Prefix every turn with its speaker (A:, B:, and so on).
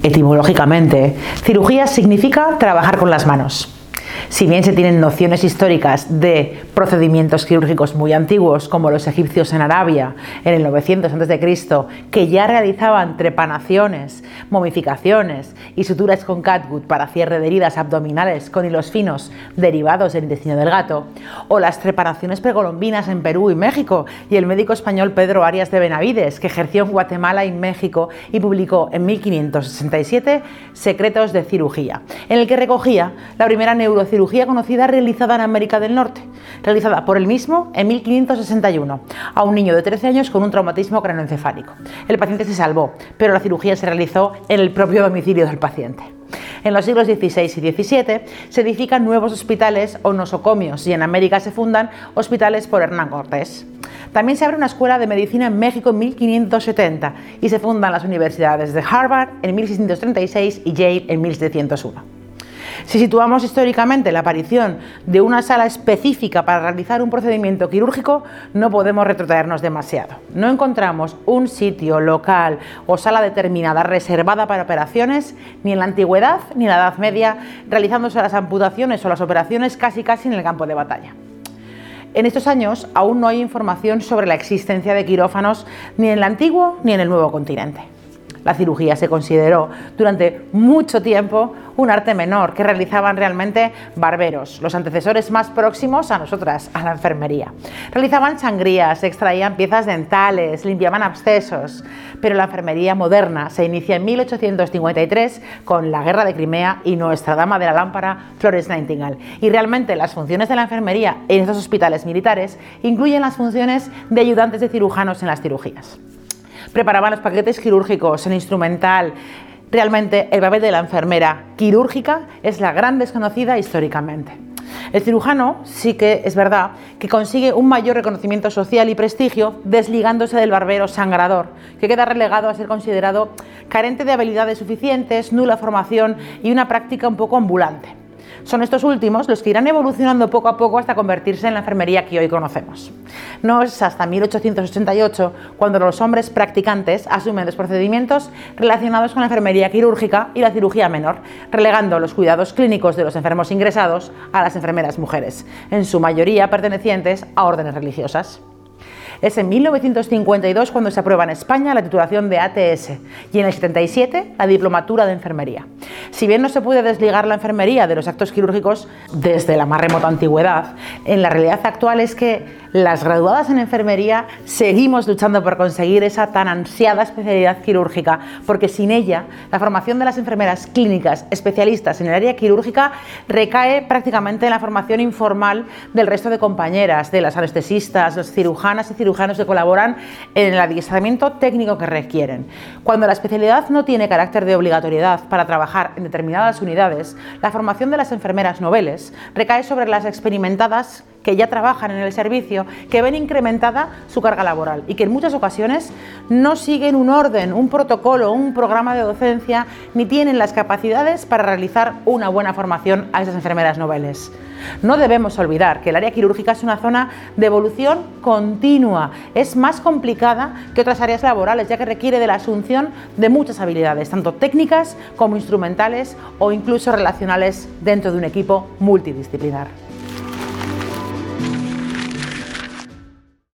A: Etimológicamente, cirugía significa trabajar con las manos. Si bien se tienen nociones históricas de procedimientos quirúrgicos muy antiguos, como los egipcios en Arabia en el 900 a.C., que ya realizaban trepanaciones, momificaciones y suturas con catgut para cierre de heridas abdominales con hilos finos derivados del intestino del gato, o las trepanaciones precolombinas en Perú y México, y el médico español Pedro Arias de Benavides, que ejerció en Guatemala y México y publicó en 1567 Secretos de Cirugía, en el que recogía la primera neurocirugía conocida realizada en América del Norte, realizada por él mismo en 1561 a un niño de 13 años con un traumatismo craneoencefálico. El paciente se salvó, pero la cirugía se realizó en el propio domicilio del paciente. En los siglos XVI y XVII se edifican nuevos hospitales o nosocomios y en América se fundan hospitales por Hernán Cortés. También se abre una escuela de medicina en México en 1570 y se fundan las universidades de Harvard en 1636 y Yale en 1701. Si situamos históricamente la aparición de una sala específica para realizar un procedimiento quirúrgico, no podemos retrotraernos demasiado. No encontramos un sitio, local o sala determinada reservada para operaciones, ni en la antigüedad ni en la Edad Media, realizándose las amputaciones o las operaciones casi en el campo de batalla. En estos años aún no hay información sobre la existencia de quirófanos ni en el antiguo ni en el nuevo continente. La cirugía se consideró durante mucho tiempo un arte menor que realizaban realmente barberos, los antecesores más próximos a nosotras, a la enfermería. Realizaban sangrías, extraían piezas dentales, limpiaban abscesos, pero la enfermería moderna se inicia en 1853 con la Guerra de Crimea y nuestra dama de la lámpara, Florence Nightingale. Y realmente las funciones de la enfermería en estos hospitales militares incluyen las funciones de ayudantes de cirujanos en las cirugías. Preparaban los paquetes quirúrgicos, el instrumental. Realmente el papel de la enfermera quirúrgica es la gran desconocida históricamente. El cirujano sí que es verdad que consigue un mayor reconocimiento social y prestigio desligándose del barbero sangrador, que queda relegado a ser considerado carente de habilidades suficientes, nula formación y una práctica un poco ambulante. Son estos últimos los que irán evolucionando poco a poco hasta convertirse en la enfermería que hoy conocemos. No es hasta 1888 cuando los hombres practicantes asumen los procedimientos relacionados con la enfermería quirúrgica y la cirugía menor, relegando los cuidados clínicos de los enfermos ingresados a las enfermeras mujeres, en su mayoría pertenecientes a órdenes religiosas. Es en 1952 cuando se aprueba en España la titulación de ATS y en el 77 la diplomatura de enfermería. Si bien no se puede desligar la enfermería de los actos quirúrgicos desde la más remota antigüedad, en la realidad actual es que las graduadas en enfermería seguimos luchando por conseguir esa tan ansiada especialidad quirúrgica, porque sin ella la formación de las enfermeras clínicas especialistas en el área quirúrgica recae prácticamente en la formación informal del resto de compañeras, de las anestesistas, los cirujanas y cirujanos que colaboran en el adiestramiento técnico que requieren. Cuando la especialidad no tiene carácter de obligatoriedad para trabajar en determinadas unidades, la formación de las enfermeras noveles recae sobre las experimentadas que ya trabajan en el servicio, que ven incrementada su carga laboral y que en muchas ocasiones no siguen un orden, un protocolo, un programa de docencia, ni tienen las capacidades para realizar una buena formación a esas enfermeras noveles. No debemos olvidar que el área quirúrgica es una zona de evolución continua, es más complicada que otras áreas laborales, ya que requiere de la asunción de muchas habilidades, tanto técnicas como instrumentales o incluso relacionales dentro de un equipo multidisciplinar.